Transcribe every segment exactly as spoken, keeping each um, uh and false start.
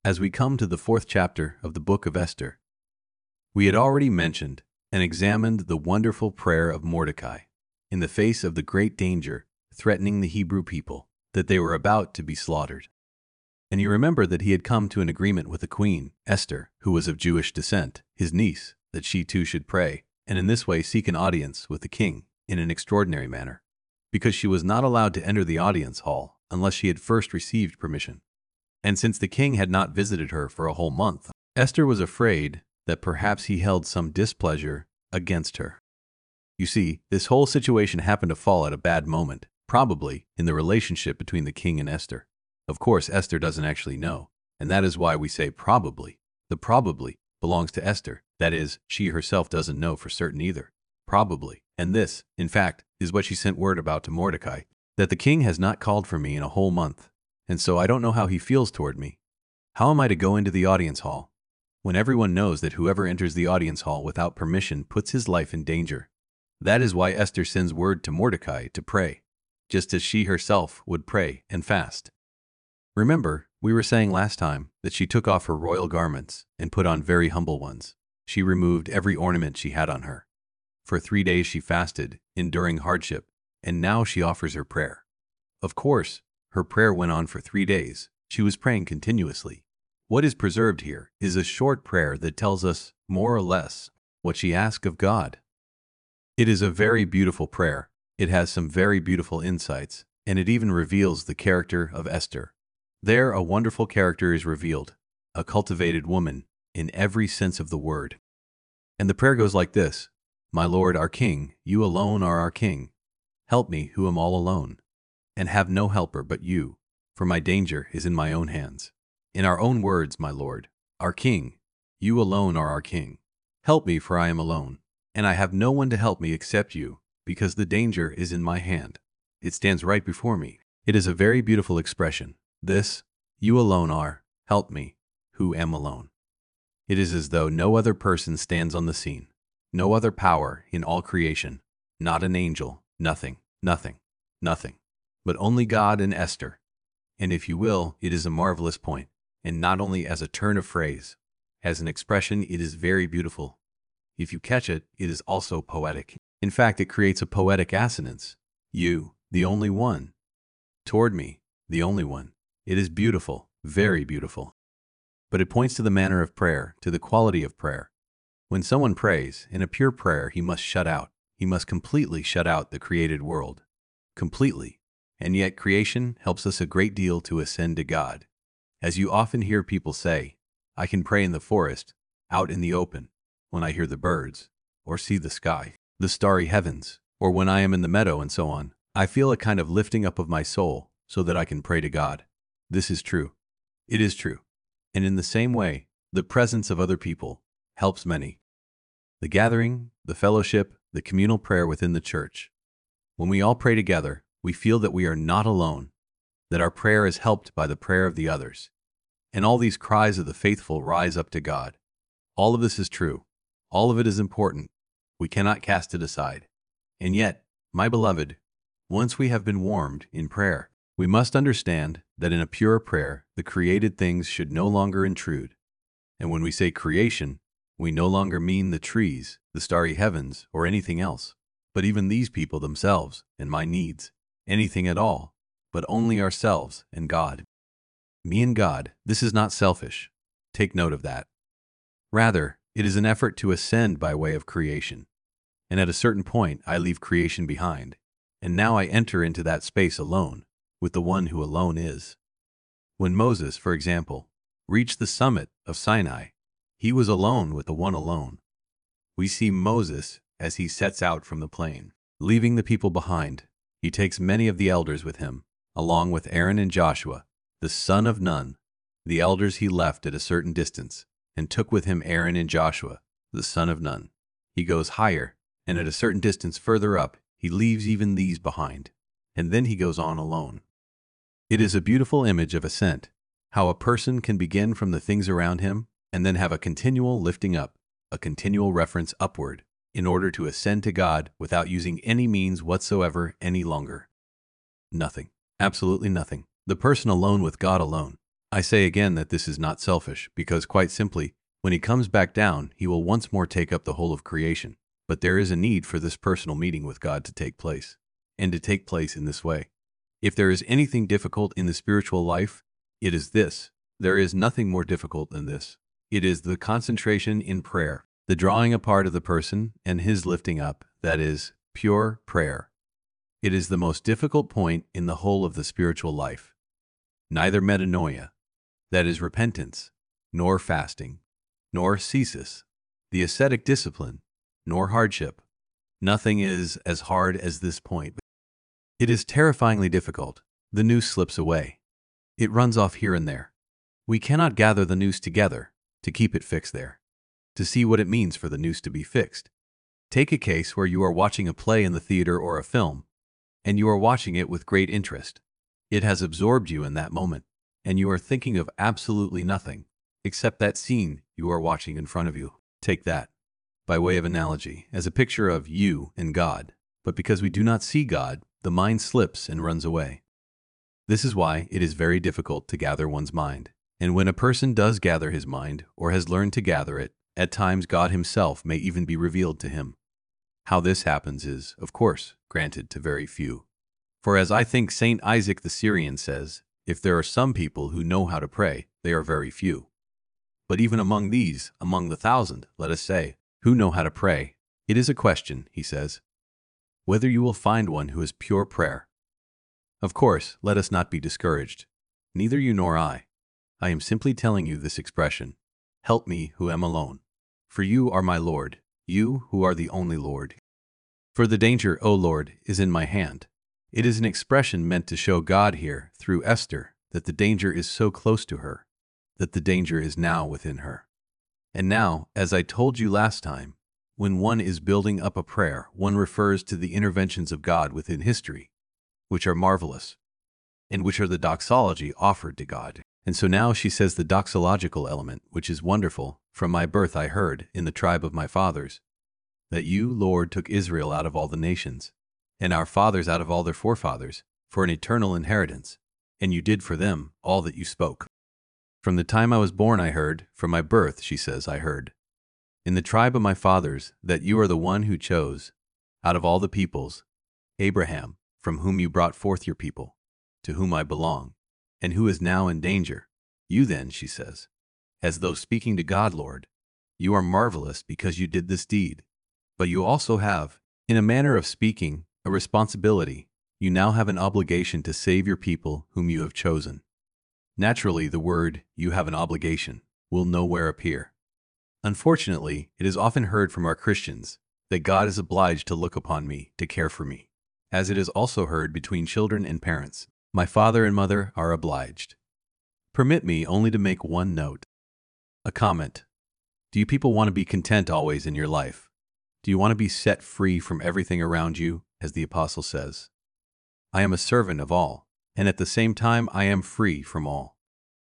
As we come to the fourth chapter of the book of Esther, we had already mentioned and examined the wonderful prayer of Mordecai in the face of the great danger threatening the Hebrew people, that they were about to be slaughtered. And you remember that he had come to an agreement with the queen, Esther, who was of Jewish descent, his niece, that she too should pray, and in this way seek an audience with the king in an extraordinary manner, because she was not allowed to enter the audience hall unless she had first received permission. And since the king had not visited her for a whole month, Esther was afraid that perhaps he held some displeasure against her. You see, this whole situation happened to fall at a bad moment, probably in the relationship between the king and Esther. Of course, Esther doesn't actually know, and that is why we say probably. The probably belongs to Esther. That is, she herself doesn't know for certain either. Probably. And this, in fact, is what she sent word about to Mordecai, that the king has not called for me in a whole month, and so I don't know how he feels toward me. How am I to go into the audience hall when everyone knows that whoever enters the audience hall without permission puts his life in danger? That is why Esther sends word to Mordecai to pray, just as she herself would pray and fast. Remember, we were saying last time that she took off her royal garments and put on very humble ones. She removed every ornament she had on her. For three days she fasted, enduring hardship, and now she offers her prayer. Of course, her prayer went on for three days. She was praying continuously. What is preserved here is a short prayer that tells us, more or less, what she asked of God. It is a very beautiful prayer. It has some very beautiful insights, and it even reveals the character of Esther. There a wonderful character is revealed, a cultivated woman, in every sense of the word. And the prayer goes like this: My Lord, our King, you alone are our King. Help me, who am all alone, and have no helper but you, for my danger is in my own hands. In our own words, my Lord, our King, you alone are our King. Help me, for I am alone, and I have no one to help me except you, because the danger is in my hand. It stands right before me. It is a very beautiful expression. This, you alone are, help me, who am alone. It is as though no other person stands on the scene, no other power in all creation, not an angel, nothing, nothing, nothing, but only God and Esther. And if you will, it is a marvelous point, and not only as a turn of phrase. As an expression, it is very beautiful. If you catch it, it is also poetic. In fact, it creates a poetic assonance. You, the only one. Toward me, the only one. It is beautiful, very beautiful. But it points to the manner of prayer, to the quality of prayer. When someone prays, in a pure prayer, he must shut out. He must completely shut out the created world. Completely. And yet creation helps us a great deal to ascend to God. As you often hear people say, I can pray in the forest, out in the open, when I hear the birds, or see the sky, the starry heavens, or when I am in the meadow and so on. I feel a kind of lifting up of my soul so that I can pray to God. This is true. It is true. And in the same way, the presence of other people helps many. The gathering, the fellowship, the communal prayer within the church. When we all pray together, we feel that we are not alone, that our prayer is helped by the prayer of the others. And all these cries of the faithful rise up to God. All of this is true. All of it is important. We cannot cast it aside. And yet, my beloved, once we have been warmed in prayer, we must understand that in a pure prayer, the created things should no longer intrude. And when we say creation, we no longer mean the trees, the starry heavens, or anything else, but even these people themselves and my needs, anything at all, but only ourselves and God. Me and God, this is not selfish. Take note of that. Rather, it is an effort to ascend by way of creation. And at a certain point, I leave creation behind, and now I enter into that space alone, with the one who alone is. When Moses, for example, reached the summit of Sinai, he was alone with the one alone. We see Moses as he sets out from the plain, leaving the people behind. He takes many of the elders with him, along with Aaron and Joshua, the son of Nun. The elders he left at a certain distance, and took with him Aaron and Joshua, the son of Nun. He goes higher, and at a certain distance further up, he leaves even these behind, and then he goes on alone. It is a beautiful image of ascent, how a person can begin from the things around him and then have a continual lifting up, a continual reference upward, in order to ascend to God without using any means whatsoever any longer. Nothing. Absolutely nothing. The person alone with God alone. I say again that this is not selfish, because quite simply, when he comes back down, he will once more take up the whole of creation. But there is a need for this personal meeting with God to take place, and to take place in this way. If there is anything difficult in the spiritual life, it is this. There is nothing more difficult than this. It is the concentration in prayer, the drawing apart of the person and his lifting up, that is, pure prayer. It is the most difficult point in the whole of the spiritual life. Neither metanoia, that is repentance, nor fasting, nor ascesis, the ascetic discipline, nor hardship. Nothing is as hard as this point. It is terrifyingly difficult. The noose slips away. It runs off here and there. We cannot gather the noose together to keep it fixed there, to see what it means for the noose to be fixed. Take a case where you are watching a play in the theater or a film, and you are watching it with great interest. It has absorbed you in that moment, and you are thinking of absolutely nothing except that scene you are watching in front of you. Take that, by way of analogy, as a picture of you and God. But because we do not see God, the mind slips and runs away. This is why it is very difficult to gather one's mind. And when a person does gather his mind, or has learned to gather it, at times God himself may even be revealed to him. How this happens is, of course, granted to very few. For as I think Saint Isaac the Syrian says, if there are some people who know how to pray, they are very few. But even among these, among the thousand, let us say, who know how to pray, it is a question, he says, whether you will find one who has pure prayer. Of course, let us not be discouraged. Neither you nor I. I am simply telling you this expression, help me who am alone. For you are my Lord, you who are the only Lord. For the danger, O Lord, is in my hand. It is an expression meant to show God here, through Esther, that the danger is so close to her, that the danger is now within her. And now, as I told you last time, when one is building up a prayer, one refers to the interventions of God within history, which are marvelous, and which are the doxology offered to God. And so now she says the doxological element, which is wonderful. From my birth I heard, in the tribe of my fathers, that you, Lord, took Israel out of all the nations, and our fathers out of all their forefathers, for an eternal inheritance, and you did for them all that you spoke. From the time I was born I heard, from my birth, she says, I heard, in the tribe of my fathers, that you are the one who chose, out of all the peoples, Abraham, from whom you brought forth your people, to whom I belong, and who is now in danger. You then, she says, as though speaking to God, Lord, you are marvelous because you did this deed. But you also have, in a manner of speaking, a responsibility. You now have an obligation to save your people whom you have chosen. Naturally, the word, you have an obligation, will nowhere appear. Unfortunately, it is often heard from our Christians that God is obliged to look upon me, to care for me, as it is also heard between children and parents. My father and mother are obliged. Permit me only to make one note. A comment. Do you people want to be content always in your life? Do you want to be set free from everything around you, as the apostle says? I am a servant of all, and at the same time I am free from all.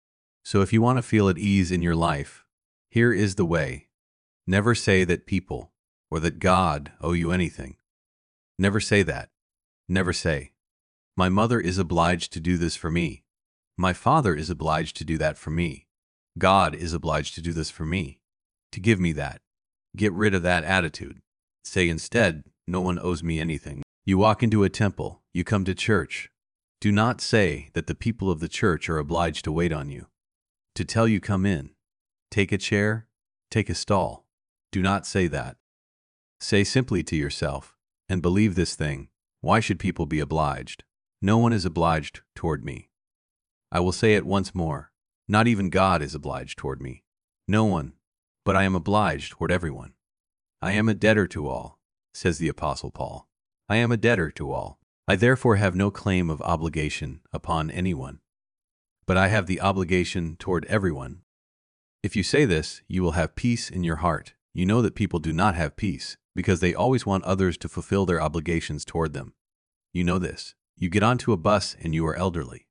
So if you want to feel at ease in your life, here is the way. Never say that people, or that God, owe you anything. Never say that. Never say, my mother is obliged to do this for me. My father is obliged to do that for me. God is obliged to do this for me, to give me that. Get rid of that attitude. Say instead, no one owes me anything. You walk into a temple, you come to church. Do not say that the people of the church are obliged to wait on you, to tell you come in. Take a chair, take a stall. Do not say that. Say simply to yourself, and believe this thing, why should people be obliged? No one is obliged toward me. I will say it once more, not even God is obliged toward me. No one, but I am obliged toward everyone. I am a debtor to all, says the Apostle Paul. I am a debtor to all. I therefore have no claim of obligation upon anyone, but I have the obligation toward everyone. If you say this, you will have peace in your heart. You know that people do not have peace, because they always want others to fulfill their obligations toward them. You know this. You get onto a bus and you are elderly.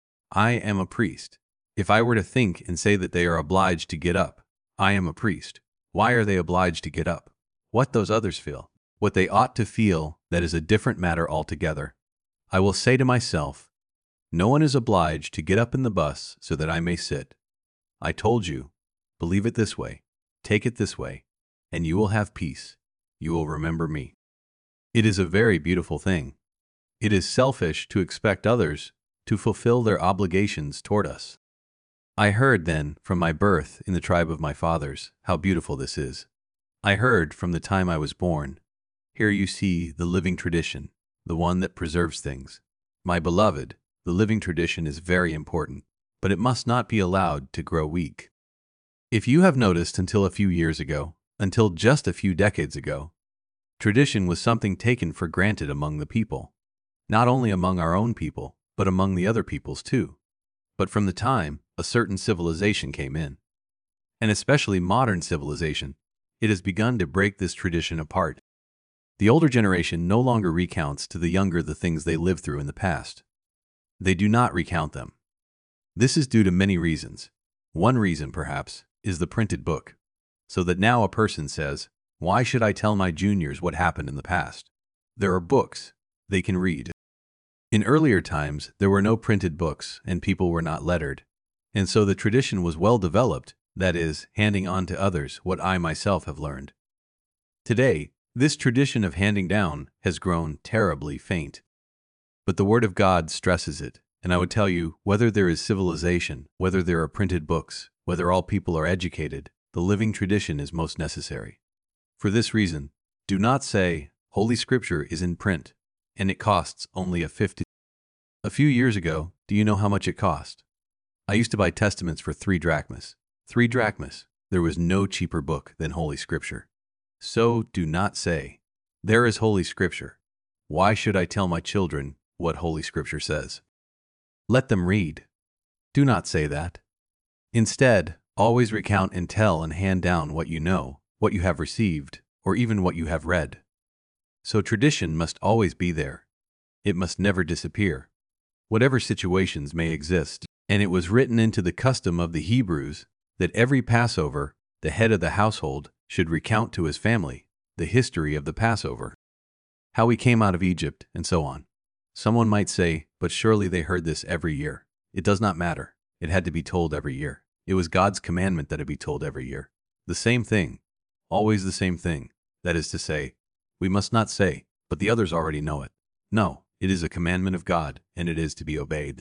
I am a priest. If I were to think and say that they are obliged to get up, I am a priest. Why are they obliged to get up? What those others feel, what they ought to feel, that is a different matter altogether. I will say to myself, No one is obliged to get up in the bus so that I may sit. I told you, believe it this way, take it this way, and you will have peace. You will remember me. It is a very beautiful thing. It is selfish to expect others to fulfill their obligations toward us. I heard then from my birth in the tribe of my fathers how beautiful this is. I heard from the time I was born. Here you see the living tradition, the one that preserves things. My beloved, the living tradition is very important, but it must not be allowed to grow weak. If you have noticed until a few years ago, until just a few decades ago, tradition was something taken for granted among the people. Not only among our own people, but among the other peoples too. But from the time a certain civilization came in, and especially modern civilization, it has begun to break this tradition apart. The older generation no longer recounts to the younger the things they lived through in the past. They do not recount them. This is due to many reasons. One reason, perhaps, is the printed book. So that now a person says, why should I tell my juniors what happened in the past? There are books they can read. In earlier times, there were no printed books and people were not lettered. And so the tradition was well developed, that is, handing on to others what I myself have learned. Today, this tradition of handing down has grown terribly faint. But the Word of God stresses it, and I would tell you, whether there is civilization, whether there are printed books, whether all people are educated, the living tradition is most necessary. For this reason, do not say, Holy Scripture is in print, and it costs only a fifty. A few years ago, do you know how much it cost? I used to buy testaments for three drachmas. Three drachmas. There was no cheaper book than Holy Scripture. So do not say, there is Holy Scripture. Why should I tell my children what Holy Scripture says? Let them read. Do not say that. Instead, always recount and tell and hand down what you know, what you have received, or even what you have read. So tradition must always be there. It must never disappear, whatever situations may exist. And it was written into the custom of the Hebrews that every Passover, the head of the household should recount to his family the history of the Passover, how we came out of Egypt, and so on. Someone might say, but surely they heard this every year. It does not matter. It had to be told every year. It was God's commandment that it be told every year. The same thing. Always the same thing. That is to say, we must not say, but the others already know it. No, it is a commandment of God, and it is to be obeyed.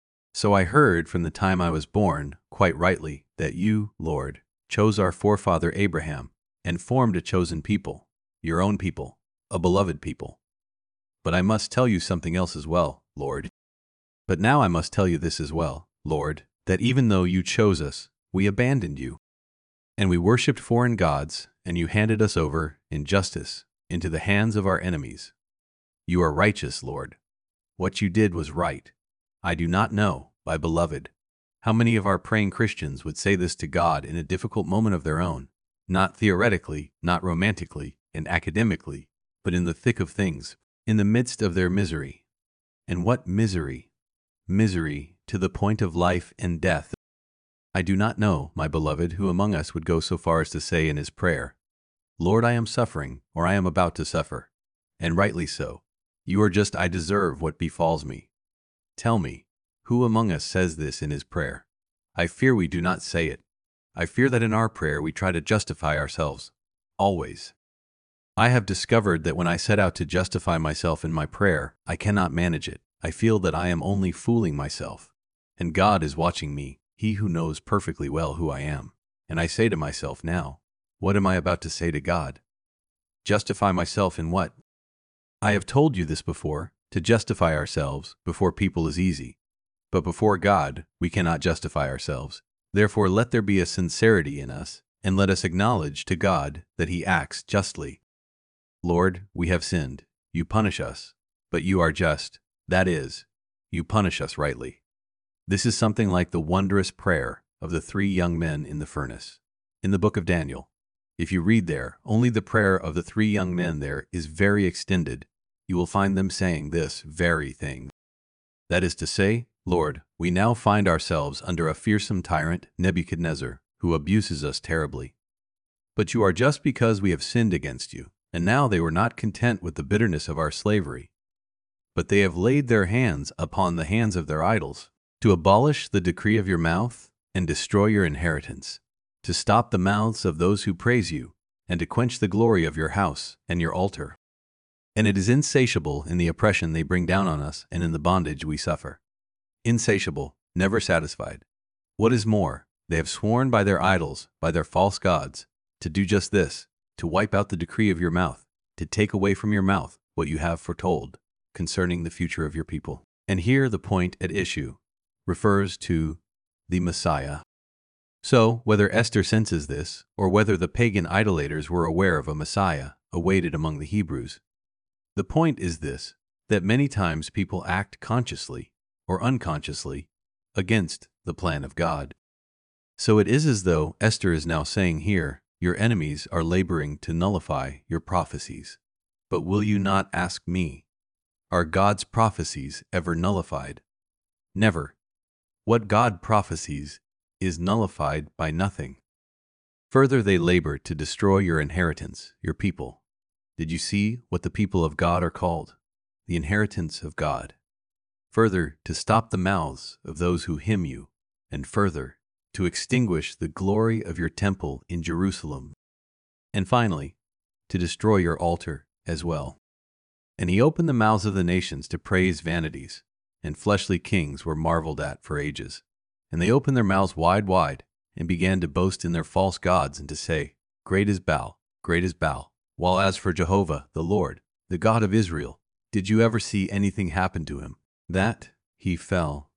So I heard from the time I was born, quite rightly, that you, Lord, chose our forefather Abraham, and formed a chosen people, your own people, a beloved people. But I must tell you something else as well, Lord. But now I must tell you this as well, Lord, that even though you chose us, we abandoned you. And we worshipped foreign gods, and you handed us over, in justice, into the hands of our enemies. You are righteous, Lord. What you did was right. I do not know, my beloved, how many of our praying Christians would say this to God in a difficult moment of their own, not theoretically, not romantically, and academically, but in the thick of things, in the midst of their misery. And what misery? Misery to the point of life and death. I do not know, my beloved, who among us would go so far as to say in his prayer, Lord, I am suffering, or I am about to suffer. And rightly so. You are just, I deserve what befalls me. Tell me, who among us says this in his prayer? I fear we do not say it. I fear that in our prayer we try to justify ourselves. Always. I have discovered that when I set out to justify myself in my prayer, I cannot manage it. I feel that I am only fooling myself. And God is watching me, he who knows perfectly well who I am. And I say to myself now, what am I about to say to God? Justify myself in what? I have told you this before. To justify ourselves before people is easy. But before God, we cannot justify ourselves. Therefore let there be a sincerity in us, and let us acknowledge to God that he acts justly. Lord, we have sinned. You punish us. But you are just. That is, you punish us rightly. This is something like the wondrous prayer of the three young men in the furnace. In the book of Daniel, if you read there, only the prayer of the three young men there is very extended. You will find them saying this very thing. That is to say, Lord, we now find ourselves under a fearsome tyrant, Nebuchadnezzar, who abuses us terribly. But you are just because we have sinned against you, and now they were not content with the bitterness of our slavery, but they have laid their hands upon the hands of their idols, to abolish the decree of your mouth and destroy your inheritance, to stop the mouths of those who praise you, and to quench the glory of your house and your altar. And it is insatiable in the oppression they bring down on us and in the bondage we suffer. Insatiable, never satisfied. What is more, they have sworn by their idols, by their false gods, to do just this, to wipe out the decree of your mouth, to take away from your mouth what you have foretold concerning the future of your people. And here the point at issue refers to the Messiah. So, whether Esther senses this, or whether the pagan idolaters were aware of a Messiah awaited among the Hebrews, the point is this, that many times people act consciously or unconsciously against the plan of God. So it is as though Esther is now saying here, your enemies are laboring to nullify your prophecies. But will you not ask me, are God's prophecies ever nullified? Never. What God prophesies is nullified by nothing. Further, they labor to destroy your inheritance, your people. Did you see what the people of God are called? The inheritance of God. Further, to stop the mouths of those who hymn you, and further, to extinguish the glory of your temple in Jerusalem. And finally, to destroy your altar as well. And he opened the mouths of the nations to praise vanities, and fleshly kings were marveled at for ages. And they opened their mouths wide, wide, and began to boast in their false gods and to say, Great is Baal, great is Baal. While as for Jehovah, the Lord, the God of Israel, did you ever see anything happen to him? That he fell.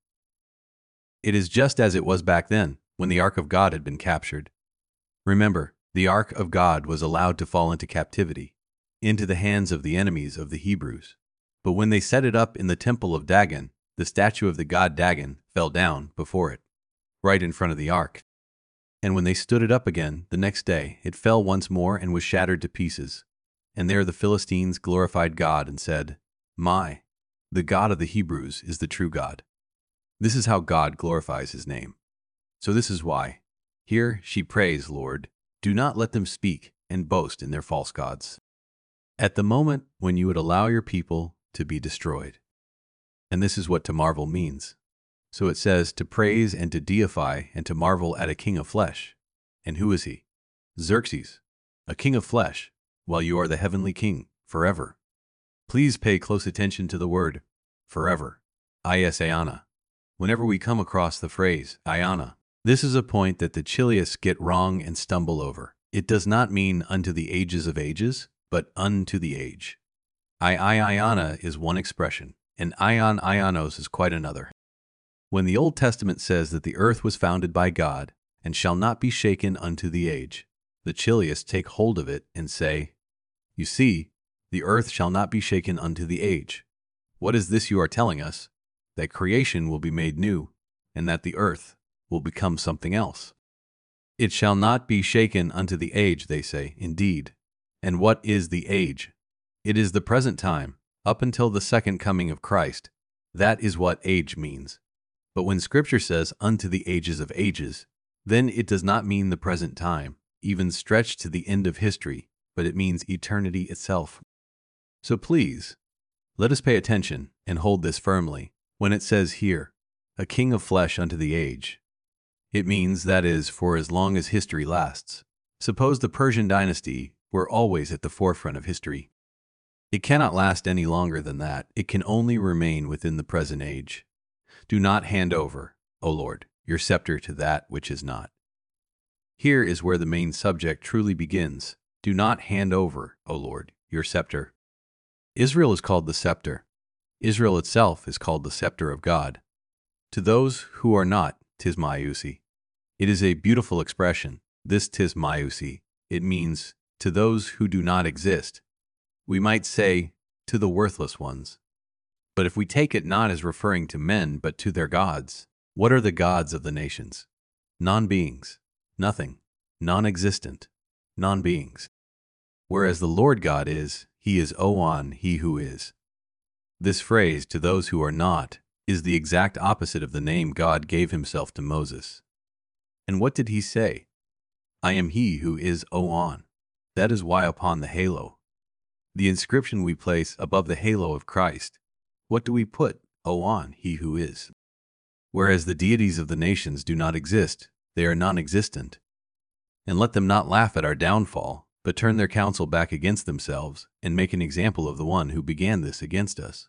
It is just as it was back then, when the Ark of God had been captured. Remember, the Ark of God was allowed to fall into captivity, into the hands of the enemies of the Hebrews. But when they set it up in the temple of Dagon, the statue of the god Dagon fell down before it, right in front of the ark. And when they stood it up again the next day, it fell once more and was shattered to pieces. And there the Philistines glorified God and said, My, the God of the Hebrews is the true God. This is how God glorifies his name. So this is why. Here she prays, Lord, do not let them speak and boast in their false gods. At the moment when you would allow your people to be destroyed. And this is what to marvel means. So it says to praise and to deify and to marvel at a king of flesh. And who is he? Xerxes, a king of flesh, while you are the heavenly king forever. Please pay close attention to the word forever. Is Aeona. Whenever we come across the phrase Aeona, this is a point that the Chilias get wrong and stumble over. It does not mean unto the ages of ages, but unto the age. I Aeona is one expression, and Ion Ionos is quite another. When the Old Testament says that the earth was founded by God, and shall not be shaken unto the age, the Chilias take hold of it and say, You see, the earth shall not be shaken unto the age. What is this you are telling us? That creation will be made new, and that the earth will become something else. It shall not be shaken unto the age, they say, indeed. And what is the age? It is the present time, up until the second coming of Christ. That is what age means. But when Scripture says unto the ages of ages, then it does not mean the present time, even stretched to the end of history, but it means eternity itself. So please, let us pay attention and hold this firmly. When it says here, a king of flesh unto the age, it means that is for as long as history lasts. Suppose the Persian dynasty were always at the forefront of history. It cannot last any longer than that. It can only remain within the present age. Do not hand over, O Lord, your scepter to that which is not. Here is where the main subject truly begins. Do not hand over, O Lord, your scepter. Israel is called the scepter. Israel itself is called the scepter of God. To those who are not, tis Maiusi. It is a beautiful expression, this tis Maiusi. It means, to those who do not exist. We might say, to the worthless ones. But if we take it not as referring to men, but to their gods, what are the gods of the nations? Non-beings, nothing, non-existent, non-beings. Whereas the Lord God is, he is Oan, he who is. This phrase, to those who are not, is the exact opposite of the name God gave himself to Moses. And what did he say? I am he who is Oan. That is why upon the halo, the inscription we place above the halo of Christ, What do we put, O on he who is? Whereas the deities of the nations do not exist, they are non-existent. And let them not laugh at our downfall, but turn their counsel back against themselves, and make an example of the one who began this against us.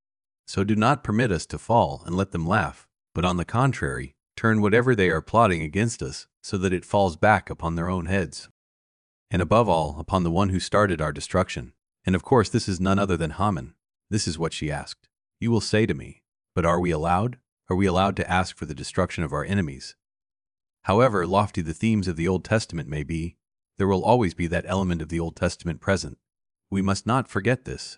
So do not permit us to fall and let them laugh, but on the contrary, turn whatever they are plotting against us, so that it falls back upon their own heads. And above all, upon the one who started our destruction. And of course this is none other than Haman. This is what she asked. You will say to me, but are we allowed? Are we allowed to ask for the destruction of our enemies? However lofty the themes of the Old Testament may be, there will always be that element of the Old Testament present. We must not forget this.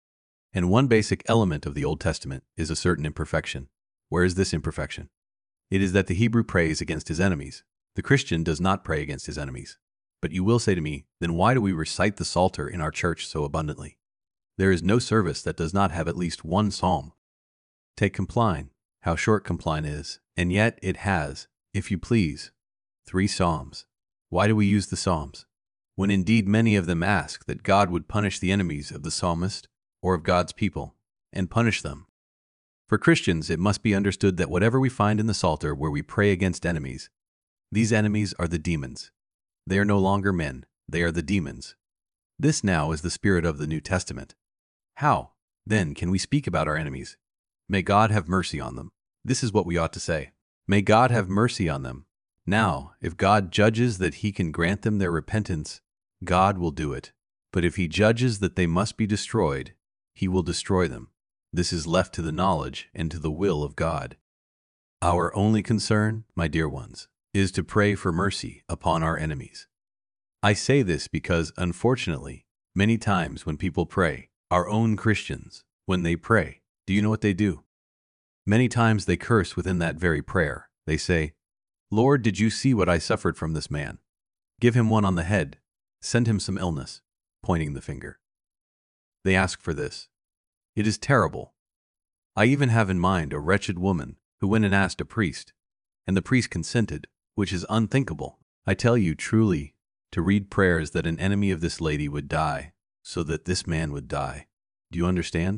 And one basic element of the Old Testament is a certain imperfection. Where is this imperfection? It is that the Hebrew prays against his enemies. The Christian does not pray against his enemies. But you will say to me, then why do we recite the Psalter in our church so abundantly? There is no service that does not have at least one psalm. Take Compline, how short Compline is, and yet it has, if you please, three psalms. Why do we use the psalms? When indeed many of them ask that God would punish the enemies of the psalmist or of God's people, and punish them. For Christians, it must be understood that whatever we find in the Psalter where we pray against enemies, these enemies are the demons. They are no longer men, they are the demons. This now is the spirit of the New Testament. How, then, can we speak about our enemies? May God have mercy on them. This is what we ought to say. May God have mercy on them. Now, if God judges that he can grant them their repentance, God will do it. But if he judges that they must be destroyed, he will destroy them. This is left to the knowledge and to the will of God. Our only concern, my dear ones, is to pray for mercy upon our enemies. I say this because, unfortunately, many times when people pray, our own Christians, when they pray, do you know what they do? Many times they curse within that very prayer. They say, Lord, did you see what I suffered from this man? Give him one on the head. Send him some illness, pointing the finger. They ask for this. It is terrible. I even have in mind a wretched woman who went and asked a priest, and the priest consented, which is unthinkable. I tell you truly, to read prayers that an enemy of this lady would die, so that this man would die. Do you understand?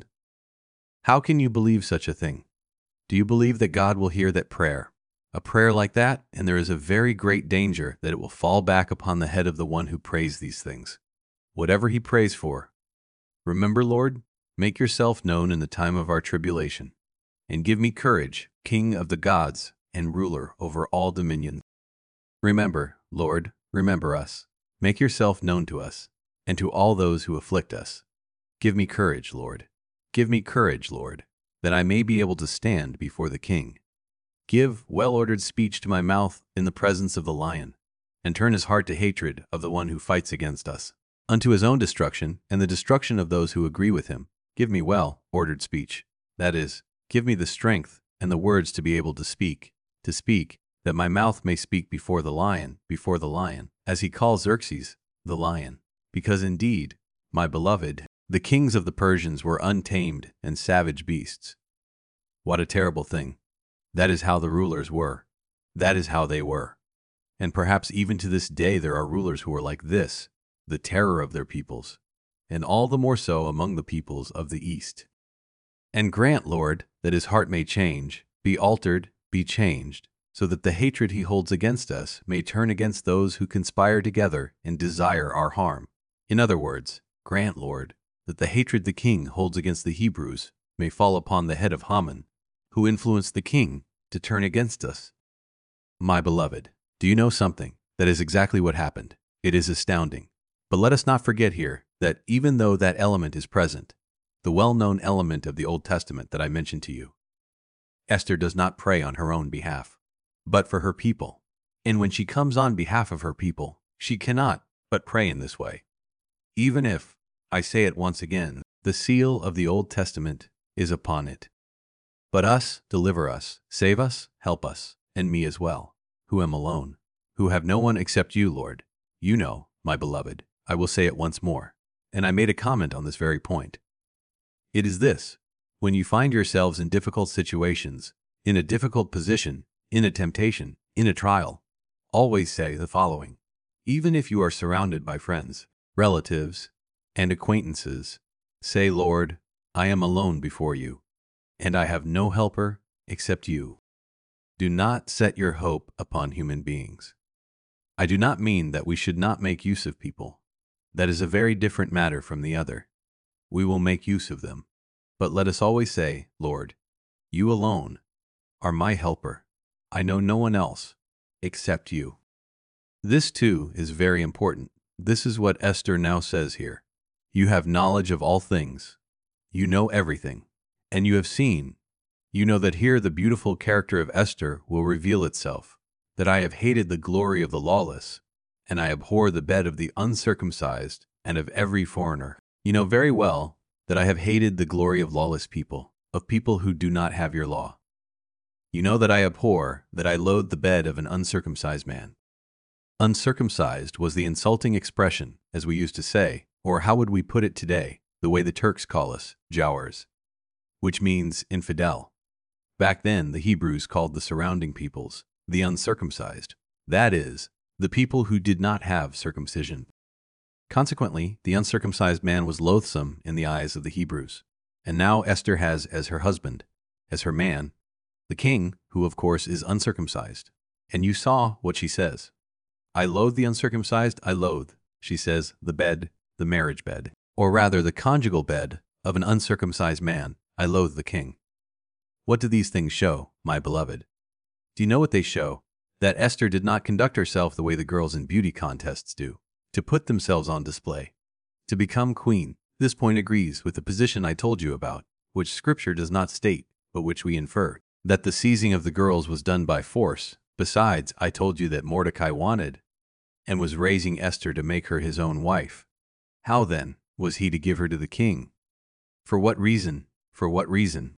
How can you believe such a thing? Do you believe that God will hear that prayer? A prayer like that, and there is a very great danger that it will fall back upon the head of the one who prays these things. Whatever he prays for. Remember, Lord, make yourself known in the time of our tribulation, and give me courage, King of the gods, and ruler over all dominions. Remember, Lord, remember us. Make yourself known to us, and to all those who afflict us. Give me courage, Lord. Give me courage, Lord, that I may be able to stand before the King. Give well-ordered speech to my mouth in the presence of the lion, and turn his heart to hatred of the one who fights against us, unto his own destruction and the destruction of those who agree with him. Give me well-ordered speech, that is, give me the strength and the words to be able to speak, to speak, that my mouth may speak before the lion, before the lion, as he calls Xerxes, the lion. Because indeed, my beloved, the kings of the Persians were untamed and savage beasts. What a terrible thing. That is how the rulers were. That is how they were. And perhaps even to this day there are rulers who are like this, the terror of their peoples, and all the more so among the peoples of the East. And grant, Lord, that his heart may change, be altered, be changed, so that the hatred he holds against us may turn against those who conspire together and desire our harm. In other words, grant, Lord, that the hatred the king holds against the Hebrews may fall upon the head of Haman, who influenced the king to turn against us. My beloved, do you know something? That is exactly what happened. It is astounding. But let us not forget here that even though that element is present, the well-known element of the Old Testament that I mentioned to you, Esther does not pray on her own behalf, but for her people. And when she comes on behalf of her people, she cannot but pray in this way. Even if, I say it once again, the seal of the Old Testament is upon it. But us, deliver us, save us, help us, and me as well, who am alone, who have no one except you, Lord. You know, my beloved, I will say it once more, and I made a comment on this very point. It is this: when you find yourselves in difficult situations, in a difficult position, in a temptation, in a trial, always say the following. Even if you are surrounded by friends, relatives, and acquaintances, say, Lord, I am alone before you. and I have no helper except you. Do not set your hope upon human beings. I do not mean that we should not make use of people. That is a very different matter from the other. We will make use of them. But let us always say, Lord, you alone are my helper. I know no one else except you. This too is very important. This is what Esther now says here. You have knowledge of all things. You know everything. And you have seen. You know that here the beautiful character of Esther will reveal itself, that I have hated the glory of the lawless, and I abhor the bed of the uncircumcised and of every foreigner. You know very well that I have hated the glory of lawless people, of people who do not have your law. You know that I abhor, that I loathe the bed of an uncircumcised man. Uncircumcised was the insulting expression, as we used to say, or how would we put it today, the way the Turks call us, Jawers, which means infidel. Back then, the Hebrews called the surrounding peoples the uncircumcised, that is, the people who did not have circumcision. Consequently, the uncircumcised man was loathsome in the eyes of the Hebrews. And now Esther has as her husband, as her man, the king, who of course is uncircumcised. And you saw what she says. I loathe the uncircumcised, I loathe, she says, the bed, the marriage bed, or rather the conjugal bed of an uncircumcised man. I loathe the king. What do these things show, my beloved? Do you know what they show? That Esther did not conduct herself the way the girls in beauty contests do, to put themselves on display, to become queen. This point agrees with the position I told you about, which Scripture does not state, but which we infer, that the seizing of the girls was done by force. Besides, I told you that Mordecai wanted and was raising Esther to make her his own wife. How then was he to give her to the king? For what reason? For what reason?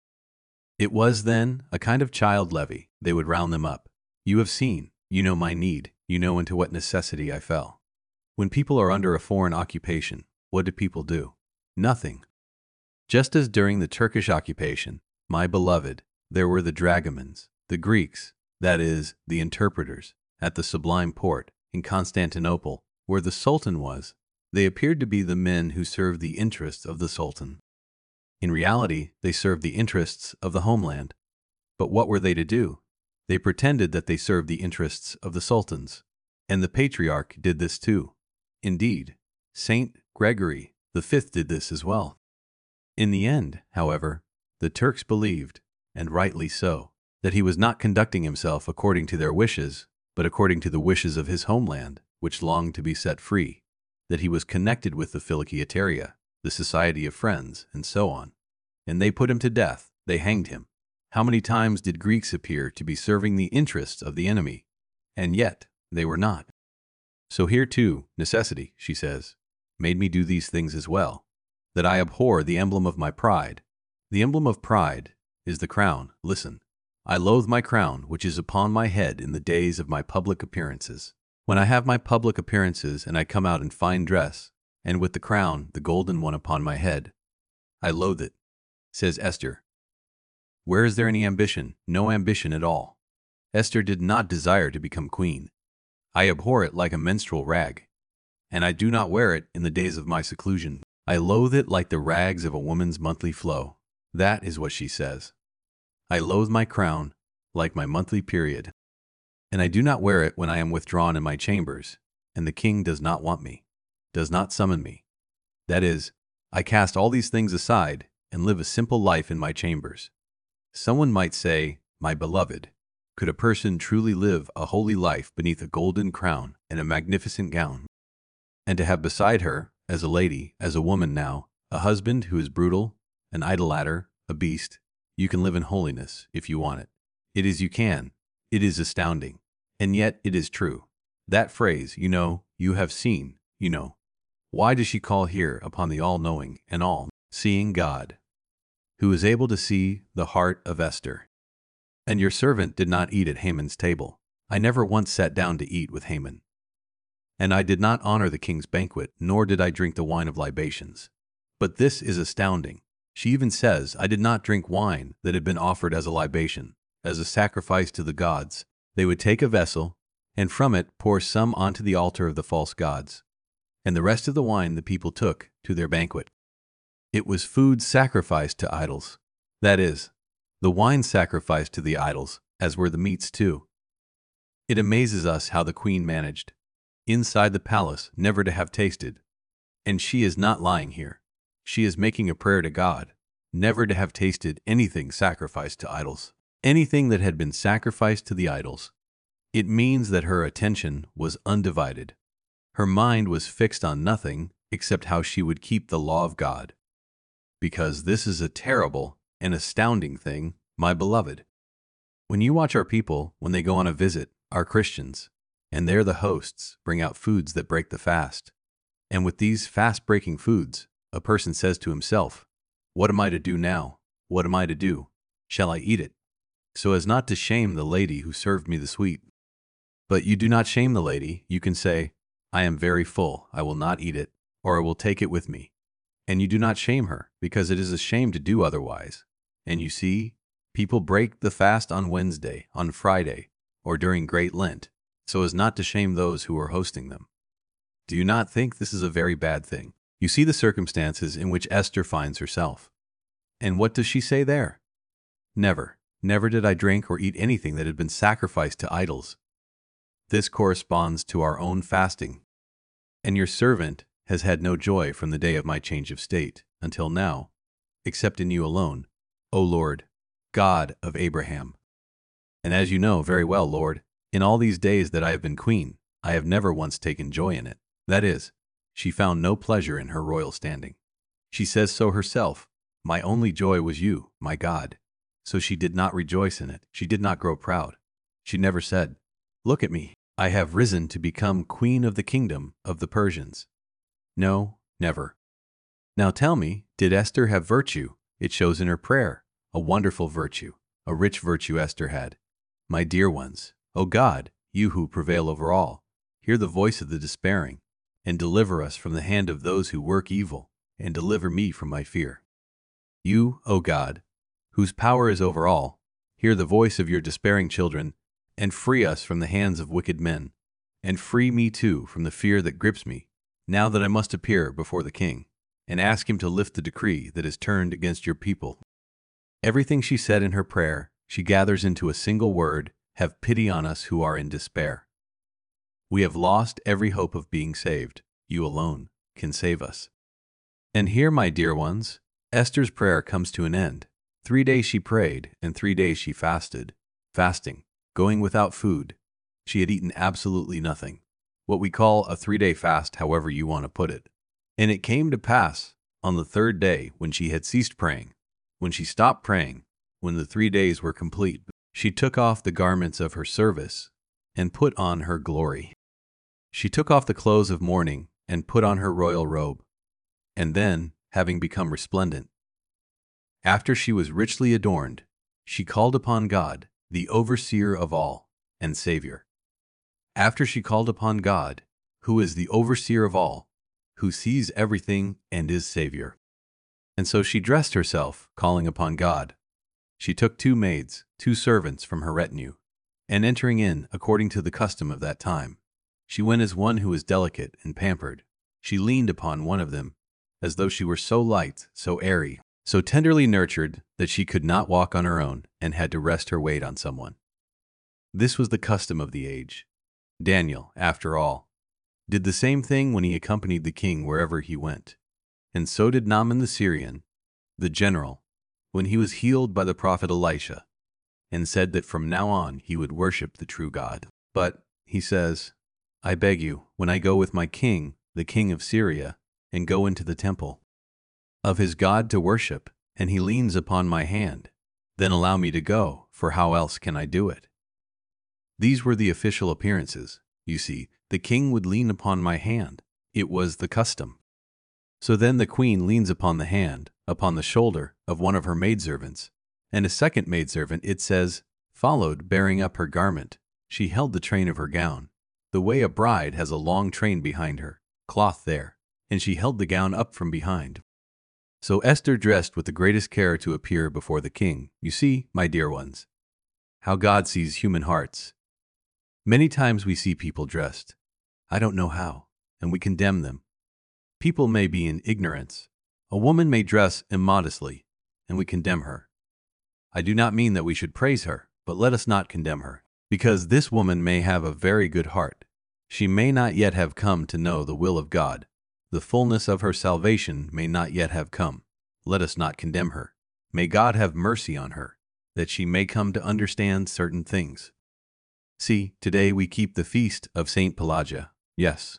It was then a kind of child levy. They would round them up. You have seen, you know my need, you know into what necessity I fell. When people are under a foreign occupation, what do people do? Nothing. Just as during the Turkish occupation, my beloved, there were the dragomans, the Greeks, that is, the interpreters, at the Sublime Porte, in Constantinople, where the Sultan was. They appeared to be the men who served the interests of the Sultan. In reality, they served the interests of the homeland. But what were they to do? They pretended that they served the interests of the sultans. And the patriarch did this too. Indeed, Saint Gregory the Fifth did this as well. In the end, however, the Turks believed, and rightly so, that he was not conducting himself according to their wishes, but according to the wishes of his homeland, which longed to be set free, that he was connected with the Philocteria, the Society of Friends, and so on. And they put him to death, they hanged him. How many times did Greeks appear to be serving the interests of the enemy? And yet, they were not. So here too, necessity, she says, made me do these things as well, that I abhor the emblem of my pride. The emblem of pride is the crown. Listen, I loathe my crown which is upon my head in the days of my public appearances. When I have my public appearances and I come out in fine dress, and with the crown, the golden one upon my head, I loathe it, says Esther. Where is there any ambition? No ambition at all. Esther did not desire to become queen. I abhor it like a menstrual rag, and I do not wear it in the days of my seclusion. I loathe it like the rags of a woman's monthly flow. That is what she says. I loathe my crown like my monthly period, and I do not wear it when I am withdrawn in my chambers, and the king does not want me, does not summon me. That is, I cast all these things aside and live a simple life in my chambers. Someone might say, my beloved, could a person truly live a holy life beneath a golden crown and a magnificent gown? And to have beside her, as a lady, as a woman now, a husband who is brutal, an idolater, a beast? You can live in holiness if you want it. It is you can. It is astounding. And yet it is true. That phrase, you know, you have seen, you know. Why does she call here upon the all-knowing and all-seeing God, who is able to see the heart of Esther? And your servant did not eat at Haman's table. I never once sat down to eat with Haman. And I did not honor the king's banquet, nor did I drink the wine of libations. But this is astounding. She even says, I did not drink wine that had been offered as a libation, as a sacrifice to the gods. They would take a vessel, and from it pour some onto the altar of the false gods. And the rest of the wine the people took to their banquet. It was food sacrificed to idols. That is, The wine sacrificed to the idols, as were the meats too. It amazes us how the queen managed, inside the palace, never to have tasted. And she is not lying here. She is making a prayer to God, never to have tasted anything sacrificed to idols. Anything that had been sacrificed to the idols. It means that her attention was undivided. Her mind was fixed on nothing except how she would keep the law of God. Because this is a terrible and astounding thing, my beloved. When you watch our people, when they go on a visit, our Christians, and they're the hosts, bring out foods that break the fast. And with these fast-breaking foods, a person says to himself, "What am I to do now? What am I to do? Shall I eat it?" So as not to shame the lady who served me the sweet. But you do not shame the lady. You can say, "I am very full, I will not eat it, or I will take it with me." And you do not shame her, because it is a shame to do otherwise. And you see, people break the fast on Wednesday, on Friday, or during Great Lent, so as not to shame those who are hosting them. Do you not think this is a very bad thing? You see the circumstances in which Esther finds herself. And what does she say there? Never, never did I drink or eat anything that had been sacrificed to idols. This corresponds to our own fasting. And your servant has had no joy from the day of my change of state until now, except in you alone, O Lord, God of Abraham. And as you know very well, Lord, in all these days that I have been queen, I have never once taken joy in it. That is, she found no pleasure in her royal standing. She says so herself, "My only joy was you, my God." So she did not rejoice in it. She did not grow proud. She never said, "Look at me, I have risen to become queen of the kingdom of the Persians." No, never. Now tell me, did Esther have virtue? It shows in her prayer, a wonderful virtue, a rich virtue Esther had. My dear ones, O God, you who prevail over all, hear the voice of the despairing, and deliver us from the hand of those who work evil, and deliver me from my fear. You, O God, whose power is over all, hear the voice of your despairing children, and free us from the hands of wicked men, and free me too from the fear that grips me, now that I must appear before the king, and ask him to lift the decree that is turned against your people. Everything she said in her prayer, she gathers into a single word: have pity on us who are in despair. We have lost every hope of being saved. You alone can save us. And here, my dear ones, Esther's prayer comes to an end. Three days she prayed, and three days she fasted. Fasting, going without food. She had eaten absolutely nothing. What we call a three-day fast, however you want to put it. And it came to pass, on the third day, when she had ceased praying, when she stopped praying, when the three days were complete, she took off the garments of her service, and put on her glory. She took off the clothes of mourning, and put on her royal robe. And then, having become resplendent, after she was richly adorned, she called upon God, the overseer of all, and Savior. After she called upon God, who is the overseer of all, who sees everything and is Savior. And so she dressed herself, calling upon God. She took two maids, two servants from her retinue, and entering in, according to the custom of that time, she went as one who was delicate and pampered. She leaned upon one of them, as though she were so light, so airy, so tenderly nurtured that she could not walk on her own and had to rest her weight on someone. This was the custom of the age. Daniel, after all, did the same thing when he accompanied the king wherever he went. And so did Naaman the Syrian, the general, when he was healed by the prophet Elisha, and said that from now on he would worship the true God. But, he says, I beg you, when I go with my king, the king of Syria, and go into the temple of his God to worship, and he leans upon my hand, then allow me to go, for how else can I do it? These were the official appearances. You see, the king would lean upon my hand. It was the custom. So then the queen leans upon the hand, upon the shoulder of one of her maidservants, and a second maidservant, it says, followed, bearing up her garment. She held the train of her gown, the way a bride has a long train behind her, cloth there, and she held the gown up from behind. So Esther dressed with the greatest care to appear before the king. You see, my dear ones, how God sees human hearts. Many times we see people dressed, I don't know how, and we condemn them. People may be in ignorance. A woman may dress immodestly, and we condemn her. I do not mean that we should praise her, but let us not condemn her, because this woman may have a very good heart. She may not yet have come to know the will of God. The fullness of her salvation may not yet have come. Let us not condemn her. May God have mercy on her, that she may come to understand certain things. See, today we keep the feast of Saint Pelagia. Yes.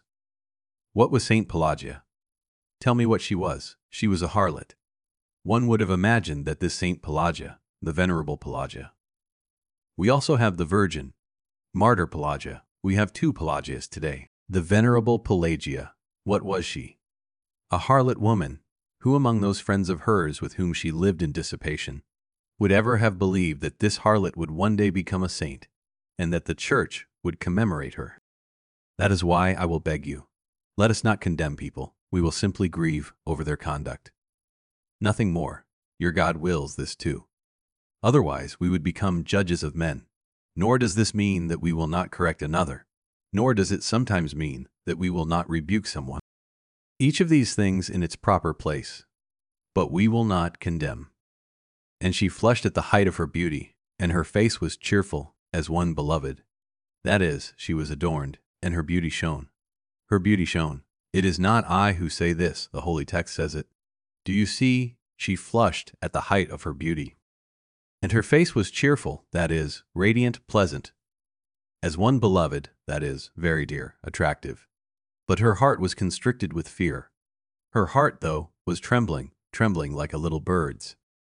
What was Saint Pelagia? Tell me what she was. She was a harlot. One would have imagined that this Saint Pelagia, the Venerable Pelagia. We also have the Virgin, Martyr Pelagia. We have two Pelagias today. The Venerable Pelagia. What was she? A harlot woman. Who among those friends of hers with whom she lived in dissipation would ever have believed that this harlot would one day become a saint, and that the Church would commemorate her? That is why I will beg you, let us not condemn people. We will simply grieve over their conduct. Nothing more. Your God wills this too. Otherwise, we would become judges of men. Nor does this mean that we will not correct another, nor does it sometimes mean that we will not rebuke someone. Each of these things in its proper place, but we will not condemn. And she flushed at the height of her beauty, and her face was cheerful as one beloved. That is, she was adorned, and her beauty shone. Her beauty shone. It is not I who say this, the holy text says it. Do you see? She flushed at the height of her beauty. And her face was cheerful, that is, radiant, pleasant, as one beloved, that is, very dear, attractive. But her heart was constricted with fear. Her heart, though, was trembling, trembling like a little bird's.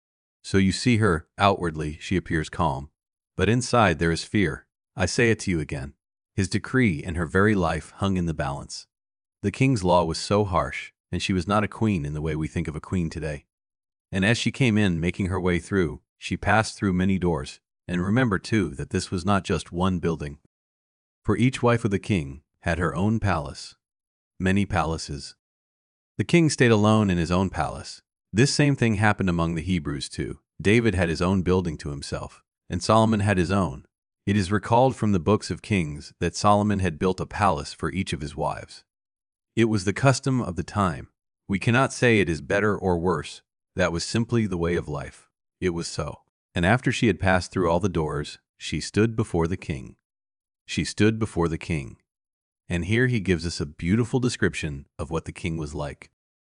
So you see her, outwardly she appears calm, but inside there is fear. I say it to you again. His decree and her very life hung in the balance. The king's law was so harsh, and she was not a queen in the way we think of a queen today. And as she came in, making her way through, she passed through many doors. And remember, too, that this was not just one building. For each wife of the king had her own palace, many palaces. The king stayed alone in his own palace. This same thing happened among the Hebrews, too. David had his own building to himself, and Solomon had his own. It is recalled from the books of Kings that Solomon had built a palace for each of his wives. It was the custom of the time. We cannot say it is better or worse. That was simply the way of life. It was so. And after she had passed through all the doors, she stood before the king. She stood before the king. And here he gives us a beautiful description of what the king was like.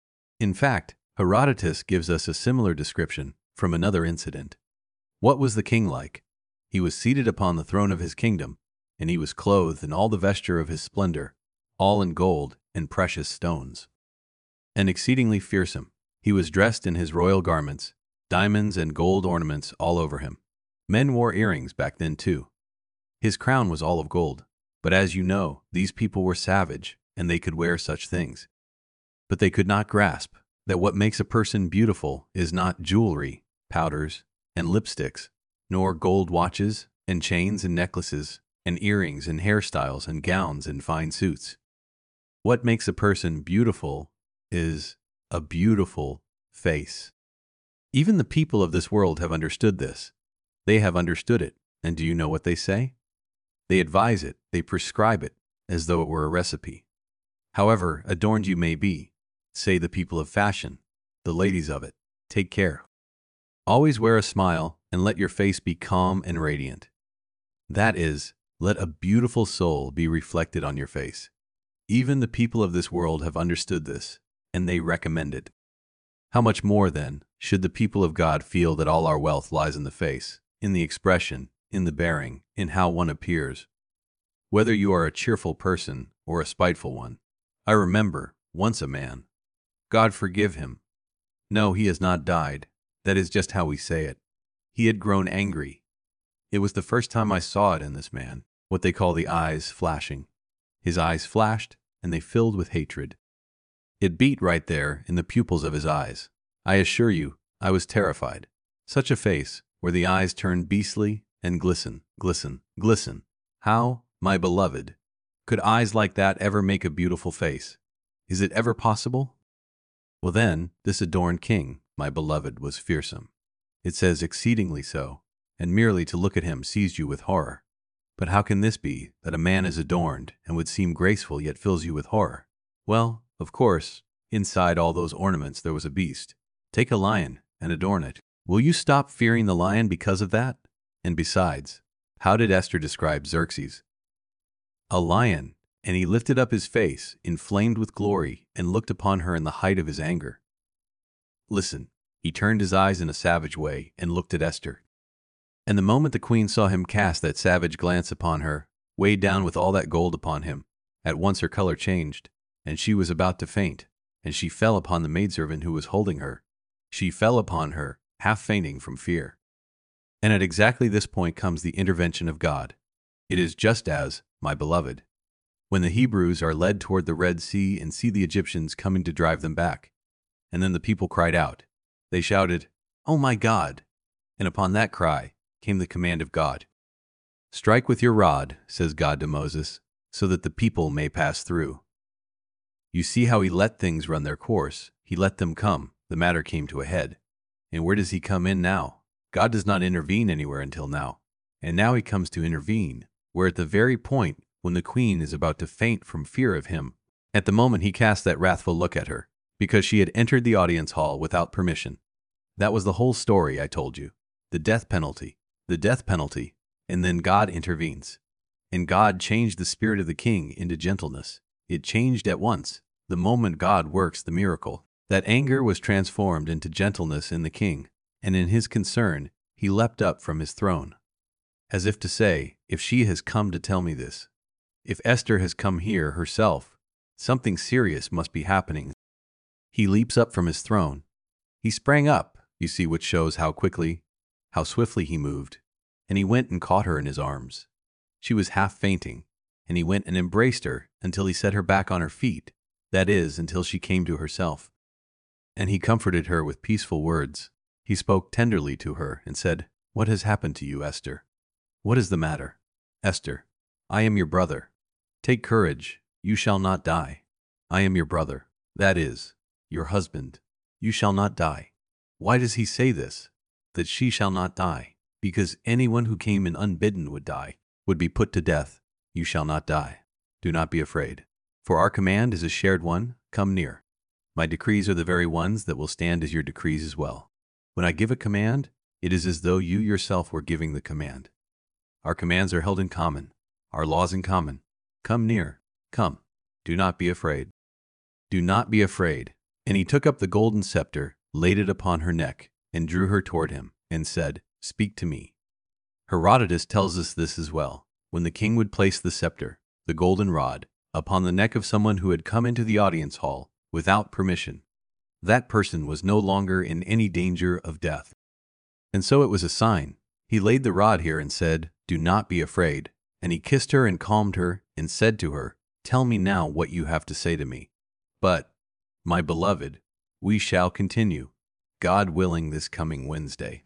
In fact, Herodotus gives us a similar description from another incident. What was the king like? He was seated upon the throne of his kingdom, and he was clothed in all the vesture of his splendor, all in gold and precious stones. And exceedingly fearsome, he was dressed in his royal garments, diamonds and gold ornaments all over him. Men wore earrings back then too. His crown was all of gold. But as you know, these people were savage, and they could wear such things. But they could not grasp that what makes a person beautiful is not jewelry, powders, and lipsticks, nor gold watches, and chains and necklaces, and earrings and hairstyles and gowns and fine suits. What makes a person beautiful is a beautiful face. Even the people of this world have understood this. They have understood it, and do you know what they say? They advise it, they prescribe it, as though it were a recipe. However adorned you may be, say the people of fashion, the ladies of it, take care. Always wear a smile, and let your face be calm and radiant. That is, let a beautiful soul be reflected on your face. Even the people of this world have understood this, and they recommend it. How much more, then, should the people of God feel that all our wealth lies in the face, in the expression, in the bearing, in how one appears? Whether you are a cheerful person or a spiteful one. I remember, once a man. God forgive him. No, he has not died. That is just how we say it. He had grown angry. It was the first time I saw it in this man, what they call the eyes flashing. His eyes flashed, and they filled with hatred. It beat right there in the pupils of his eyes. I assure you, I was terrified. Such a face, where the eyes turn beastly and glisten, glisten, glisten. How, my beloved, could eyes like that ever make a beautiful face? Is it ever possible? Well then, this adorned king, my beloved, was fearsome. It says exceedingly so, and merely to look at him seized you with horror. But how can this be, that a man is adorned and would seem graceful yet fills you with horror? Well, of course, inside all those ornaments there was a beast. Take a lion and adorn it. Will you stop fearing the lion because of that? And besides, how did Esther describe Xerxes? A lion, and he lifted up his face, inflamed with glory, and looked upon her in the height of his anger. Listen, he turned his eyes in a savage way and looked at Esther. And the moment the queen saw him cast that savage glance upon her, weighed down with all that gold upon him, at once her color changed, and she was about to faint, and she fell upon the maidservant who was holding her. She fell upon her, half fainting from fear. And at exactly this point comes the intervention of God. It is just as, my beloved, when the Hebrews are led toward the Red Sea and see the Egyptians coming to drive them back. And then the people cried out. They shouted, "Oh my God!" And upon that cry came the command of God. Strike with your rod, says God to Moses, so that the people may pass through. You see how he let things run their course. He let them come. The matter came to a head. And where does he come in now? God does not intervene anywhere until now. And now he comes to intervene, where at the very point when the queen is about to faint from fear of him, at the moment he casts that wrathful look at her, because she had entered the audience hall without permission. That was the whole story I told you. The death penalty. The death penalty. And then God intervenes. And God changed the spirit of the king into gentleness. It changed at once. The moment God works the miracle, that anger was transformed into gentleness in the king, and in his concern, he leapt up from his throne. As if to say, if she has come to tell me this, if Esther has come here herself, something serious must be happening. He leaps up from his throne. He sprang up, you see, which shows how quickly, how swiftly he moved, and he went and caught her in his arms. She was half fainting, and he went and embraced her until he set her back on her feet, that is, until she came to herself. And he comforted her with peaceful words. He spoke tenderly to her and said, "What has happened to you, Esther? What is the matter? Esther, I am your brother. Take courage, you shall not die. I am your brother, that is, your husband. You shall not die." Why does he say this? That she shall not die? Because anyone who came in unbidden would die, would be put to death. You shall not die. Do not be afraid. For our command is a shared one. Come near. My decrees are the very ones that will stand as your decrees as well. When I give a command, it is as though you yourself were giving the command. Our commands are held in common, our laws in common. Come near. Come. Do not be afraid. Do not be afraid. And he took up the golden scepter, laid it upon her neck, and drew her toward him, and said, "Speak to me." Herodotus tells us this as well. When the king would place the scepter, the golden rod, upon the neck of someone who had come into the audience hall without permission, that person was no longer in any danger of death. And so it was a sign. He laid the rod here and said, "Do not be afraid." And he kissed her and calmed her and said to her, "Tell me now what you have to say to me." But, my beloved, we shall continue, God willing, this coming Wednesday.